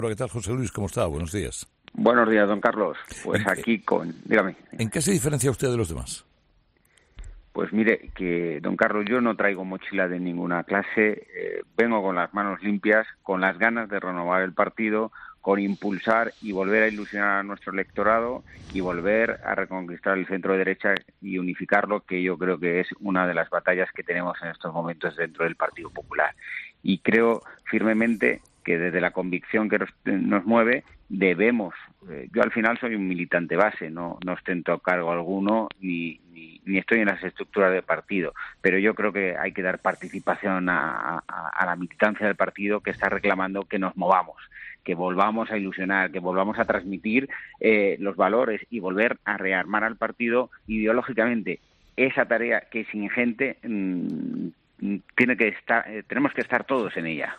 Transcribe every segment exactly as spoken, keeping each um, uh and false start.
¿Qué tal, José Luis? ¿Cómo está? Buenos días. Buenos días, don Carlos. Pues aquí con... Dígame. ¿En qué se diferencia usted de los demás? Pues mire, que don Carlos, yo no traigo mochila de ninguna clase, eh, vengo con las manos limpias, con las ganas de renovar el partido, con impulsar y volver a ilusionar a nuestro electorado y volver a reconquistar el centro derecha y unificarlo, que yo creo que es una de las batallas que tenemos en estos momentos dentro del Partido Popular. Y creo firmemente que desde la convicción que nos, nos mueve debemos, eh, yo al final soy un militante base, no, no ostento cargo alguno ni, ni, ni estoy en las estructuras del partido, pero yo creo que hay que dar participación a, a, a la militancia del partido que está reclamando que nos movamos, que volvamos a ilusionar, que volvamos a transmitir eh, los valores y volver a rearmar al partido ideológicamente. Esa tarea que es ingente, mmm, tiene que estar, eh, tenemos que estar todos en ella.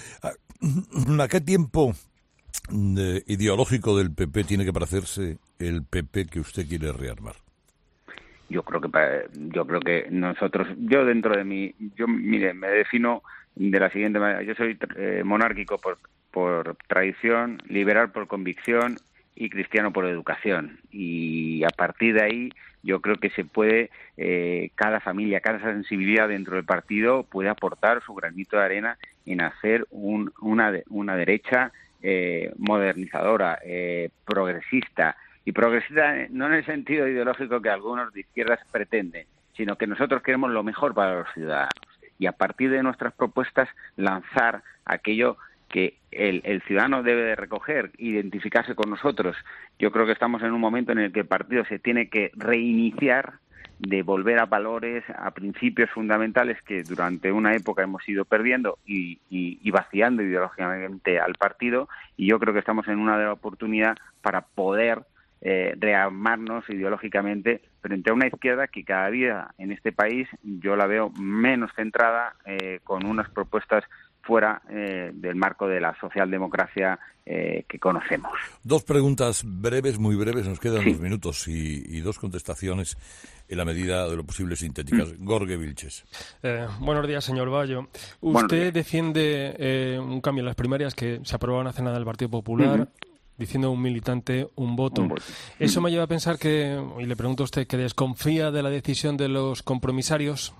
¿A qué tiempo de, ideológico del P P tiene que parecerse el P P que usted quiere rearmar? Yo creo que yo creo que nosotros, yo dentro de mí, yo mire, me defino de la siguiente manera. Yo soy eh, monárquico por por tradición, liberal por convicción y cristiano por educación. Y a partir de ahí yo creo que se puede, eh, cada familia, cada sensibilidad dentro del partido puede aportar su granito de arena en hacer un, una, una derecha eh, modernizadora, eh, progresista. Y progresista no en el sentido ideológico que algunos de izquierdas pretenden, sino que nosotros queremos lo mejor para los ciudadanos. Y a partir de nuestras propuestas lanzar aquello que el, el ciudadano debe de recoger, identificarse con nosotros. Yo creo que estamos en un momento en el que el partido se tiene que reiniciar, de volver a valores, a principios fundamentales que durante una época hemos ido perdiendo y, y, y vaciando ideológicamente al partido, y yo creo que estamos en una oportunidad para poder eh, rearmarnos ideológicamente frente a una izquierda que cada día en este país yo la veo menos centrada, eh, con unas propuestas fuera eh, del marco de la socialdemocracia eh, que conocemos. Dos preguntas breves, muy breves, nos quedan sí. dos minutos y, y dos contestaciones en la medida de lo posible sintéticas. Mm. Gorge Vilches. Eh, buenos días, señor Bayo. Usted defiende eh, un cambio en las primarias que se aprobaron hace nada del Partido Popular, uh-huh. diciendo un militante, un voto. Un voto. Eso me lleva a pensar que, y le pregunto a usted, que desconfía de la decisión de los compromisarios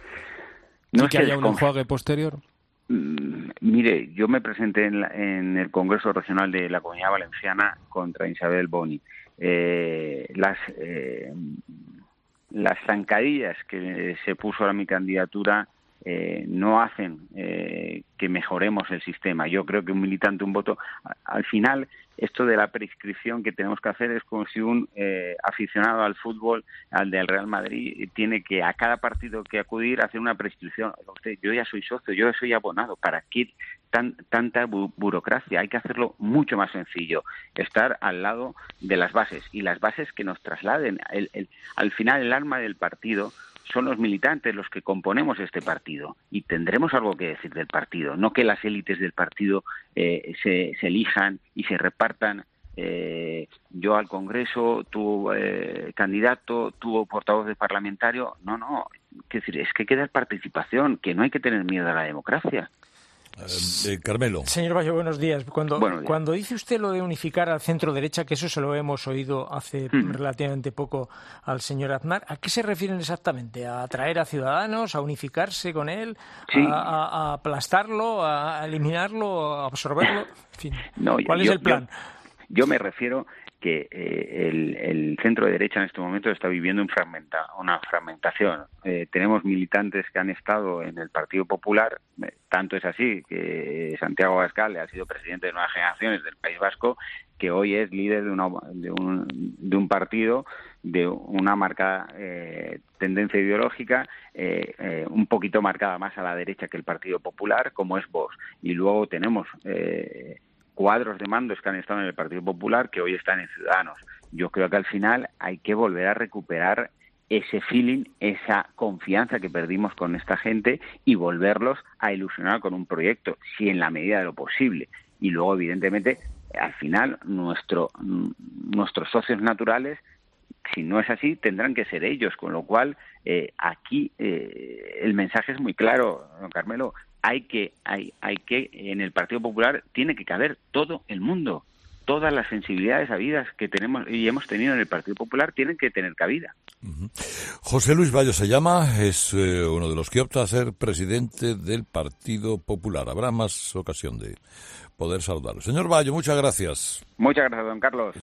no y que haya un enjuague posterior. Mire, yo me presenté en, la, en el Congreso Regional de la Comunidad Valenciana contra Isabel Boni. Eh, las eh, las zancadillas que se puso a mi candidatura eh, no hacen eh, que mejoremos el sistema. Yo creo que un militante, un voto, al final, esto de la prescripción que tenemos que hacer es como si un eh, aficionado al fútbol, al del Real Madrid, tiene que a cada partido que acudir hacer una prescripción. Usted, yo ya soy socio, yo soy abonado. ¿Para qué tan, tanta bu- burocracia? Hay que hacerlo mucho más sencillo. Estar al lado de las bases y las bases que nos trasladen. El, el, al final, el alma del partido son los militantes los que componemos este partido y tendremos algo que decir del partido, no que las élites del partido eh, se, se elijan y se repartan, eh, yo al Congreso, tú eh, candidato, tú portavoz de parlamentario. No, no, es decir, es que hay que dar participación, que no hay que tener miedo a la democracia. Eh, eh, Carmelo. Señor Bayo, buenos días. Cuando, buenos días. Cuando dice usted lo de unificar al centro derecha, que eso se lo hemos oído hace mm. relativamente poco al señor Aznar, ¿a qué se refieren exactamente? ¿A atraer a ciudadanos, a unificarse con él, sí. a, a, a aplastarlo, a eliminarlo, a absorberlo? En fin, no, ¿cuál yo, es el plan? Yo, yo me refiero que eh, el, el centro de derecha en este momento está viviendo un fragmenta, una fragmentación. Eh, tenemos militantes que han estado en el Partido Popular, eh, tanto es así que Santiago Abascal ha sido presidente de Nuevas Generaciones del País Vasco, que hoy es líder de, una, de, un, de un partido de una marcada eh, tendencia ideológica, eh, eh, un poquito marcada más a la derecha que el Partido Popular, como es Vox. Y luego tenemos Eh, cuadros de mandos que han estado en el Partido Popular que hoy están en Ciudadanos. Yo creo que al final hay que volver a recuperar ese feeling, esa confianza que perdimos con esta gente y volverlos a ilusionar con un proyecto, si en la medida de lo posible. Y luego, evidentemente, al final, nuestro, nuestros socios naturales, si no es así, tendrán que ser ellos, con lo cual eh, aquí eh, el mensaje es muy claro, don Carmelo. hay que, hay, hay que, en el Partido Popular tiene que caber todo el mundo. Todas las sensibilidades habidas que tenemos y hemos tenido en el Partido Popular tienen que tener cabida. Uh-huh. José Luis Bayo se llama, es eh, uno de los que opta a ser presidente del Partido Popular. Habrá más ocasión de poder saludarlo. Señor Bayo, muchas gracias. Muchas gracias, don Carlos.